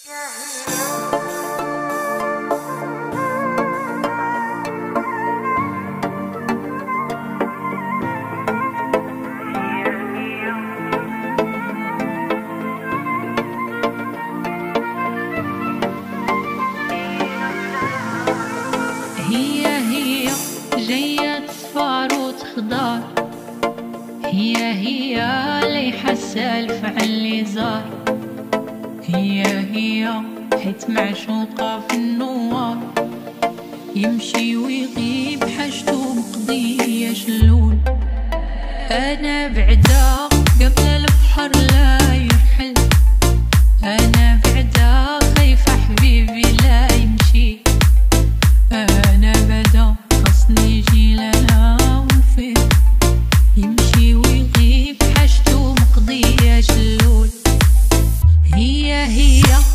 هي جاية تصفر وتخضر، هي ليحة السالف عاللي زار، هي حيت معشوقة في النوار، يمشي ويغيب حاجتو مقضية شلول. أنا بعدا قبل البحر لا يرحل، أنا بعدا خايفة حبيبي لا يمشي، أنا بدا خصني يجي لها وفين، يمشي ويغيب حاجتو مقضية شلول. هي